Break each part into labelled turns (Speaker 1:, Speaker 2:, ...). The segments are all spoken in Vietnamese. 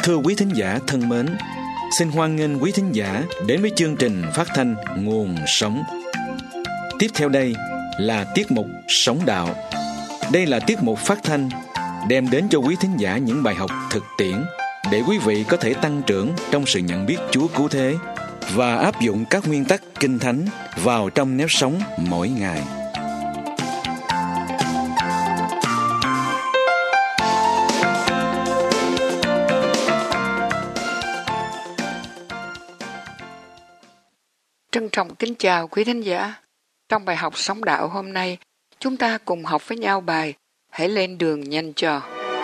Speaker 1: Thưa quý thính giả thân mến, xin hoan nghênh quý thính giả đến với chương trình phát thanh Nguồn Sống. Tiếp theo đây là tiết mục Sống Đạo. Đây là tiết mục phát thanh đem đến cho quý thính giả những bài học thực tiễn để quý vị có thể tăng trưởng trong sự nhận biết Chúa cứu thế và áp dụng các nguyên tắc Kinh Thánh vào trong nếp sống mỗi ngày.
Speaker 2: Trân trọng kính chào quý thính giả. Trong bài học Sống Đạo hôm nay, chúng ta cùng học với nhau bài Hãy lên đường nhanh cho.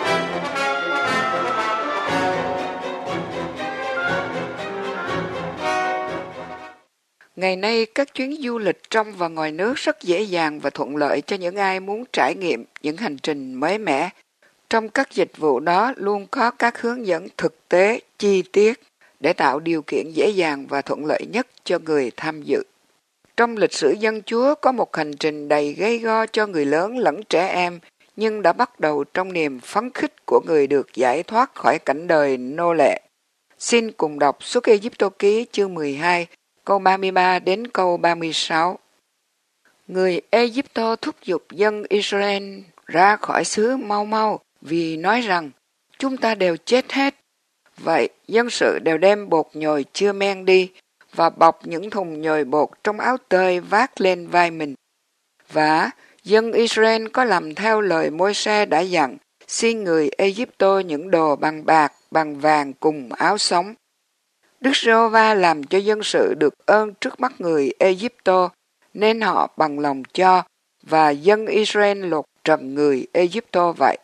Speaker 2: Ngày nay, các chuyến du lịch trong và ngoài nước rất dễ dàng và thuận lợi cho những ai muốn trải nghiệm những hành trình mới mẻ. Trong các dịch vụ đó luôn có các hướng dẫn thực tế, chi tiết để tạo điều kiện dễ dàng và thuận lợi nhất cho người tham dự. Trong lịch sử dân Chúa có một hành trình đầy gây go cho người lớn lẫn trẻ em, nhưng đã bắt đầu trong niềm phấn khích của người được giải thoát khỏi cảnh đời nô lệ. Xin cùng đọc Xuất Ê-díp-tô ký chương 12, câu 33 đến câu 36. Người Ê-díp-tô thúc giục dân Israel ra khỏi xứ mau mau vì nói rằng chúng ta đều chết hết. Vậy dân sự đều đem bột nhồi chưa men đi và bọc những thùng nhồi bột trong áo tơi vác lên vai mình. Và dân Israel có làm theo lời Môi-se đã dặn, xin người Ê-díp-tô những đồ bằng bạc, bằng vàng cùng áo sống. Đức Giê-hô-va làm cho dân sự được ơn trước mắt người Ê-díp-tô, nên họ bằng lòng cho, và dân Israel lột trần người Ê-díp-tô vậy.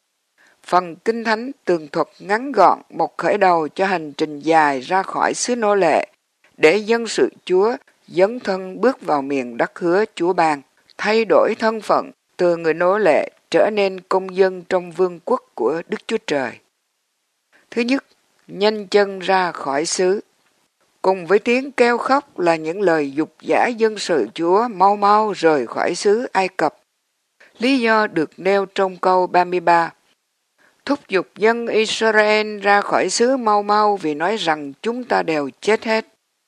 Speaker 2: Phần Kinh Thánh tường thuật ngắn gọn một khởi đầu cho hành trình dài ra khỏi xứ nô lệ, để dân sự Chúa dấn thân bước vào miền đất hứa Chúa ban, thay đổi thân phận từ người nô lệ trở nên công dân trong vương quốc của Đức Chúa Trời. Thứ nhất, nhanh chân ra khỏi xứ. Cùng với tiếng kêu khóc là những lời dục dã dân sự Chúa mau mau rời khỏi xứ Ai Cập. Lý do được nêu trong câu 33. Thúc giục dân Israel ra khỏi xứ mau mau vì nói rằng chúng ta đều chết hết.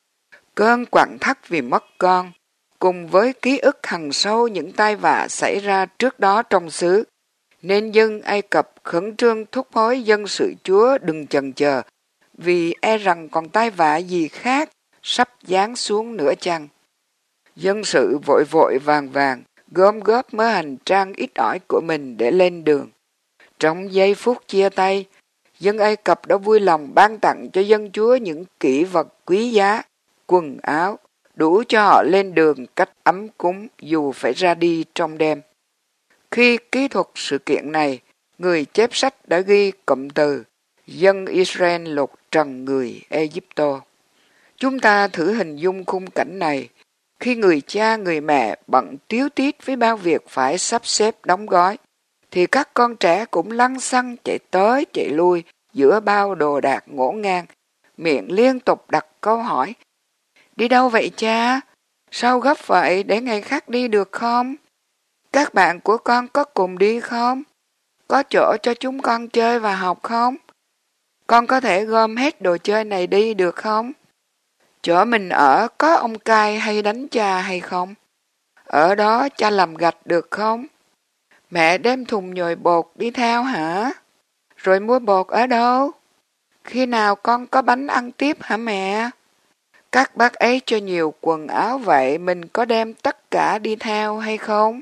Speaker 2: Cơn quặn thắt vì mất con, cùng với ký ức hằn sâu những tai vạ xảy ra trước đó trong xứ, nên dân Ai Cập khẩn trương thúc hối dân sự Chúa đừng chần chờ, vì e rằng còn tai vạ gì khác sắp giáng xuống nữa chăng. Dân sự vội vội vàng vàng gom góp mớ hành trang ít ỏi của mình để lên đường. Trong giây phút chia tay, dân Ai Cập đã vui lòng ban tặng cho dân Chúa những kỷ vật quý giá, quần áo, đủ cho họ lên đường cách ấm cúng dù phải ra đi trong đêm. Khi kỹ thuật sự kiện này, người chép sách đã ghi cụm từ dân Israel lột trần người Ê-díp-tô. Chúng ta thử hình dung khung cảnh này khi người cha người mẹ bận tíu tít với bao việc phải sắp xếp đóng gói, thì các con trẻ cũng lăng xăng chạy tới chạy lui giữa bao đồ đạc ngổn ngang, miệng liên tục đặt câu hỏi. Đi đâu vậy cha? Sao gấp vậy, để ngày khác đi được không? Các bạn của con có cùng đi không? Có chỗ cho chúng con chơi và học không? Con có thể gom hết đồ chơi này đi được không? Chỗ mình ở có ông cai hay đánh cha hay không? Ở đó cha làm gạch được không? Mẹ đem thùng nhồi bột đi theo hả? Rồi mua bột ở đâu? Khi nào con có bánh ăn tiếp hả mẹ? Các bác ấy cho nhiều quần áo vậy mình có đem tất cả đi theo hay không?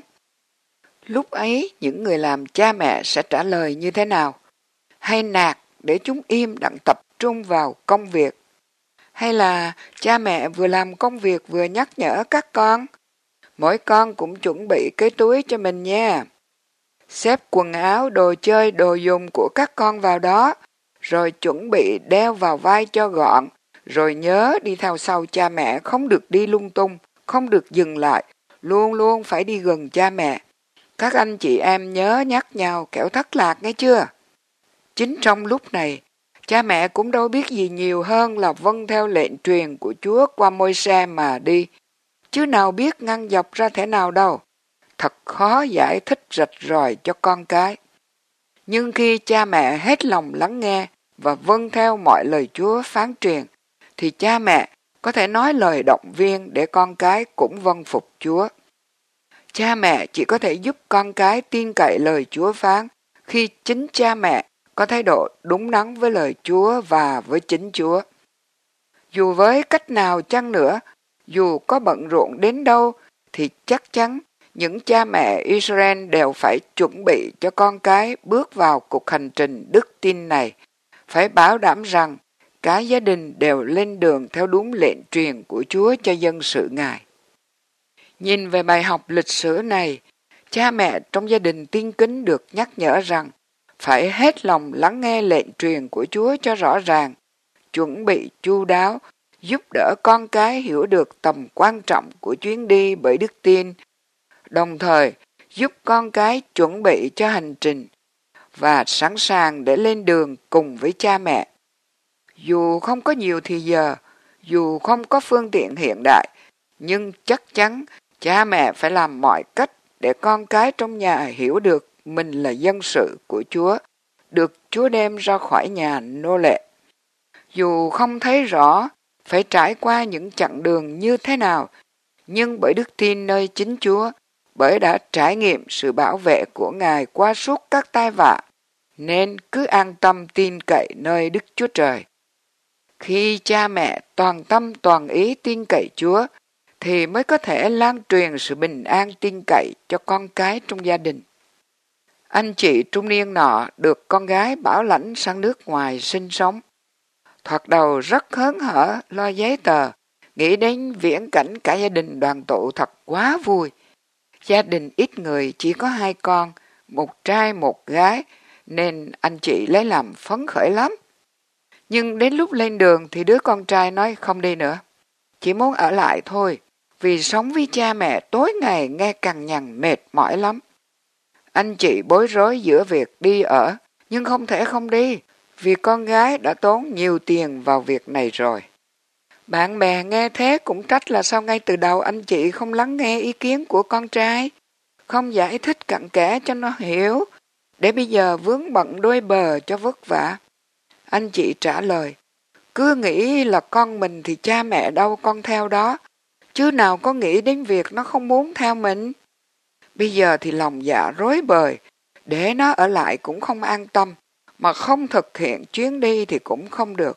Speaker 2: Lúc ấy những người làm cha mẹ sẽ trả lời như thế nào? Hay nạt để chúng im đặng tập trung vào công việc? Hay là cha mẹ vừa làm công việc vừa nhắc nhở các con? Mỗi con cũng chuẩn bị cái túi cho mình nha. Xếp quần áo, đồ chơi, đồ dùng của các con vào đó, rồi chuẩn bị đeo vào vai cho gọn, rồi nhớ đi theo sau cha mẹ, không được đi lung tung, không được dừng lại, luôn luôn phải đi gần cha mẹ. Các anh chị em nhớ nhắc nhau kẻo thất lạc nghe chưa? Chính trong lúc này, cha mẹ cũng đâu biết gì nhiều hơn là vâng theo lệnh truyền của Chúa qua Môi-se mà đi, chứ nào biết ngăn dọc ra thế nào đâu. Thật khó giải thích rạch ròi cho con cái. Nhưng khi cha mẹ hết lòng lắng nghe, và vâng theo mọi lời Chúa phán truyền, thì cha mẹ có thể nói lời động viên để con cái cũng vâng phục Chúa. Cha mẹ chỉ có thể giúp con cái tin cậy lời Chúa phán khi chính cha mẹ có thái độ đúng đắn với lời Chúa và với chính Chúa. Dù với cách nào chăng nữa, dù có bận rộn đến đâu, thì chắc chắn những cha mẹ Israel đều phải chuẩn bị cho con cái bước vào cuộc hành trình đức tin này, phải bảo đảm rằng cả gia đình đều lên đường theo đúng lệnh truyền của Chúa cho dân sự Ngài. Nhìn về bài học lịch sử này, cha mẹ trong gia đình tin kính được nhắc nhở rằng phải hết lòng lắng nghe lệnh truyền của Chúa cho rõ ràng, chuẩn bị chu đáo, giúp đỡ con cái hiểu được tầm quan trọng của chuyến đi bởi đức tin, đồng thời giúp con cái chuẩn bị cho hành trình và sẵn sàng để lên đường cùng với cha mẹ. Dù không có nhiều thì giờ, dù không có phương tiện hiện đại, nhưng chắc chắn cha mẹ phải làm mọi cách để con cái trong nhà hiểu được mình là dân sự của Chúa, được Chúa đem ra khỏi nhà nô lệ. Dù không thấy rõ phải trải qua những chặng đường như thế nào, nhưng bởi đức tin nơi chính Chúa, bởi đã trải nghiệm sự bảo vệ của Ngài qua suốt các tai vạ, nên cứ an tâm tin cậy nơi Đức Chúa Trời. Khi cha mẹ toàn tâm toàn ý tin cậy Chúa, thì mới có thể lan truyền sự bình an tin cậy cho con cái trong gia đình. Anh chị trung niên nọ được con gái bảo lãnh sang nước ngoài sinh sống. Thoạt đầu rất hớn hở lo giấy tờ, nghĩ đến viễn cảnh cả gia đình đoàn tụ thật quá vui. Gia đình ít người chỉ có 2 con, một trai một gái, nên anh chị lấy làm phấn khởi lắm. Nhưng đến lúc lên đường thì đứa con trai nói không đi nữa, chỉ muốn ở lại thôi, vì sống với cha mẹ tối ngày nghe cằn nhằn mệt mỏi lắm. Anh chị bối rối giữa việc đi ở, nhưng không thể không đi, vì con gái đã tốn nhiều tiền vào việc này rồi. Bạn bè nghe thế cũng trách là sao ngay từ đầu anh chị không lắng nghe ý kiến của con trai, không giải thích cặn kẽ cho nó hiểu, để bây giờ vướng bận đôi bờ cho vất vả. Anh chị trả lời, cứ nghĩ là con mình thì cha mẹ đâu con theo đó, chứ nào có nghĩ đến việc nó không muốn theo mình. Bây giờ thì lòng dạ rối bời, để nó ở lại cũng không an tâm, mà không thực hiện chuyến đi thì cũng không được.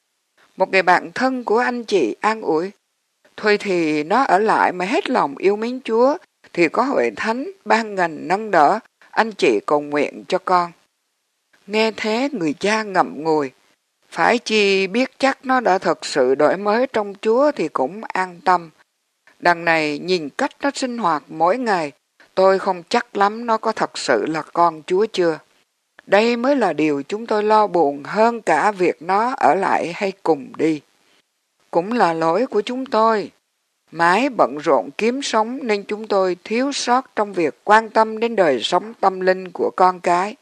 Speaker 2: Một người bạn thân của anh chị an ủi, thôi thì nó ở lại mà hết lòng yêu mến Chúa, thì có hội thánh ban ngành nâng đỡ, anh chị cầu nguyện cho con. Nghe thế người cha ngậm ngùi, phải chi biết chắc nó đã thật sự đổi mới trong Chúa thì cũng an tâm. Đằng này nhìn cách nó sinh hoạt mỗi ngày, tôi không chắc lắm nó có thật sự là con Chúa chưa. Đây mới là điều chúng tôi lo buồn hơn cả việc nó ở lại hay cùng đi. Cũng là lỗi của chúng tôi. Mãi bận rộn kiếm sống nên chúng tôi thiếu sót trong việc quan tâm đến đời sống tâm linh của con cái.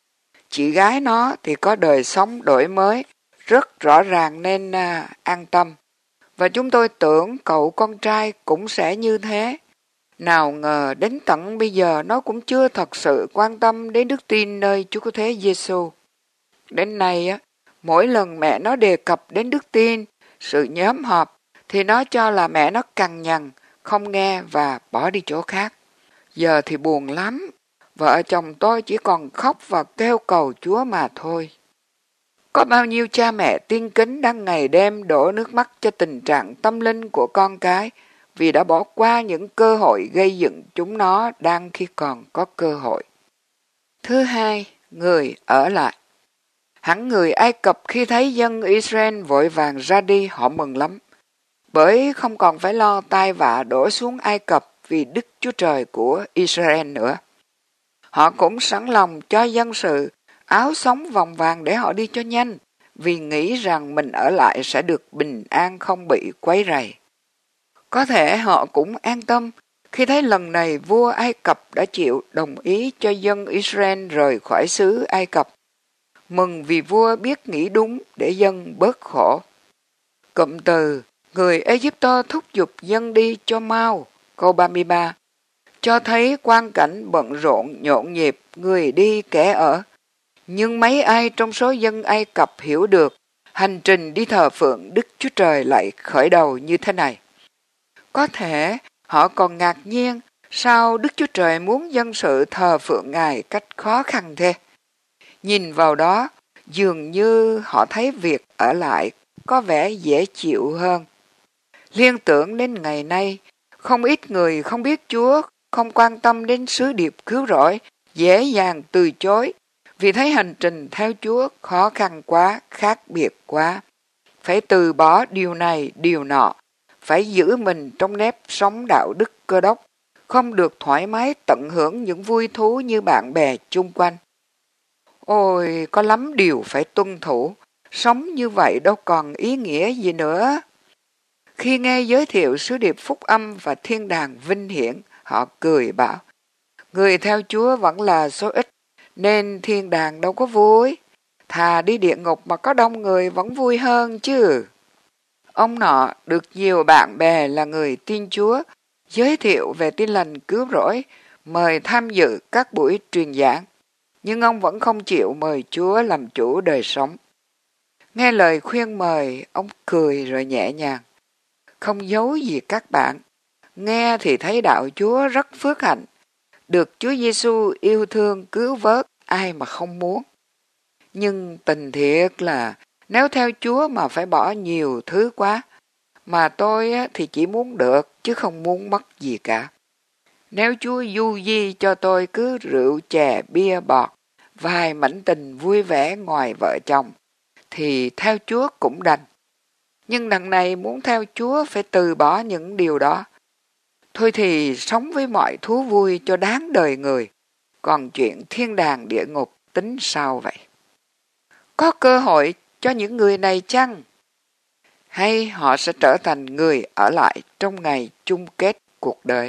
Speaker 2: Chị gái nó thì có đời sống đổi mới, rất rõ ràng nên an tâm. Và chúng tôi tưởng cậu con trai cũng sẽ như thế. Nào ngờ đến tận bây giờ nó cũng chưa thật sự quan tâm đến đức tin nơi Chúa Cứu Thế Giêsu. Đến nay, mỗi lần mẹ nó đề cập đến đức tin, sự nhóm họp, thì nó cho là mẹ nó cằn nhằn, không nghe và bỏ đi chỗ khác. Giờ thì buồn lắm, vợ chồng tôi chỉ còn khóc và kêu cầu Chúa mà thôi. Có bao nhiêu cha mẹ tiên kính đang ngày đêm đổ nước mắt cho tình trạng tâm linh của con cái, vì đã bỏ qua những cơ hội gây dựng chúng nó đang khi còn có cơ hội. Thứ hai, người ở lại. Hẳn người Ai Cập khi thấy dân Israel vội vàng ra đi họ mừng lắm, bởi không còn phải lo tai vạ đổ xuống Ai Cập vì Đức Chúa Trời của Israel nữa. Họ cũng sẵn lòng cho dân sự áo sống vòng vàng để họ đi cho nhanh, vì nghĩ rằng mình ở lại sẽ được bình an không bị quấy rầy. Có thể họ cũng an tâm khi thấy lần này vua Ai Cập đã chịu đồng ý cho dân Israel rời khỏi xứ Ai Cập. Mừng vì vua biết nghĩ đúng để dân bớt khổ. Cụm từ người Ai-cập thúc giục dân đi cho mau, câu 33, cho thấy quang cảnh bận rộn nhộn nhịp, người đi kẻ ở. Nhưng mấy ai trong số dân Ai Cập hiểu được hành trình đi thờ phượng Đức Chúa Trời lại khởi đầu như thế này. Có thể họ còn ngạc nhiên sao Đức Chúa Trời muốn dân sự thờ phượng Ngài cách khó khăn thế. Nhìn vào đó, dường như họ thấy việc ở lại có vẻ dễ chịu hơn. Liên tưởng đến ngày nay, không ít người không biết Chúa, không quan tâm đến sứ điệp cứu rỗi, dễ dàng từ chối, vì thấy hành trình theo Chúa khó khăn quá, khác biệt quá. Phải từ bỏ điều này, điều nọ, phải giữ mình trong nếp sống đạo đức Cơ Đốc, không được thoải mái tận hưởng những vui thú như bạn bè chung quanh. Ôi, có lắm điều phải tuân thủ, sống như vậy đâu còn ý nghĩa gì nữa. Khi nghe giới thiệu sứ điệp phúc âm và thiên đàng vinh hiển, họ cười bảo, người theo Chúa vẫn là số ít, nên thiên đàng đâu có vui. Thà đi địa ngục mà có đông người vẫn vui hơn chứ. Ông nọ được nhiều bạn bè là người tin Chúa, giới thiệu về tin lành cứu rỗi, mời tham dự các buổi truyền giảng. Nhưng ông vẫn không chịu mời Chúa làm chủ đời sống. Nghe lời khuyên mời, ông cười rồi nhẹ nhàng. Không giấu gì các bạn, nghe thì thấy đạo Chúa rất phước hạnh. Được Chúa Giêsu yêu thương cứu vớt, ai mà không muốn. Nhưng tình thiệt là nếu theo Chúa mà phải bỏ nhiều thứ quá, mà tôi thì chỉ muốn được chứ không muốn mất gì cả. Nếu Chúa du di cho tôi cứ rượu chè bia bọt, vài mảnh tình vui vẻ ngoài vợ chồng, thì theo Chúa cũng đành. Nhưng đằng này muốn theo Chúa phải từ bỏ những điều đó. Thôi thì sống với mọi thú vui cho đáng đời người, còn chuyện thiên đàng địa ngục tính sao vậy? Có cơ hội cho những người này chăng? Hay họ sẽ trở thành người ở lại trong ngày chung kết cuộc đời?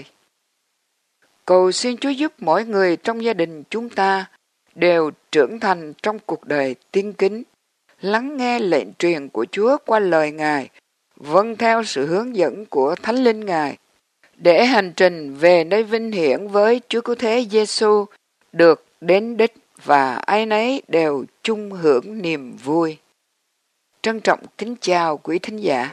Speaker 2: Cầu xin Chúa giúp mỗi người trong gia đình chúng ta đều trưởng thành trong cuộc đời tín kính, lắng nghe lệnh truyền của Chúa qua lời Ngài, vâng theo sự hướng dẫn của Thánh Linh Ngài, để hành trình về nơi vinh hiển với Chúa Cứu Thế Giêsu được đến đích và ai nấy đều chung hưởng niềm vui. Trân trọng kính chào quý thính giả.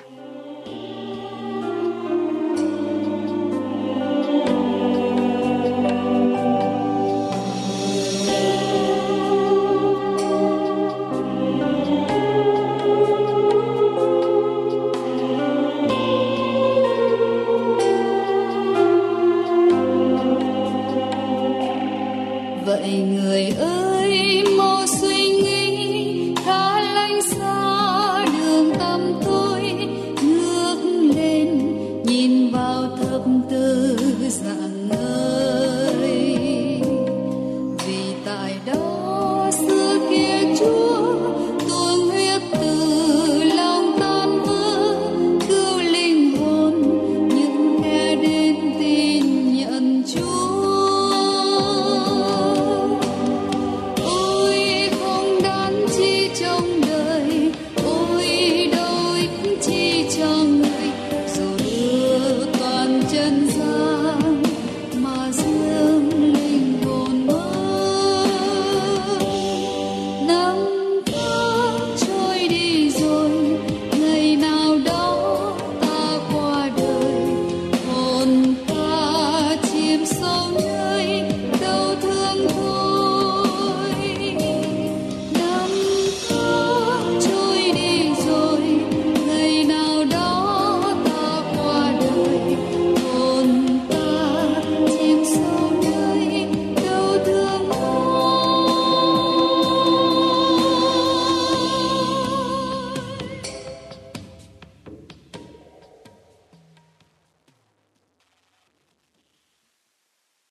Speaker 3: Vậy người ơi,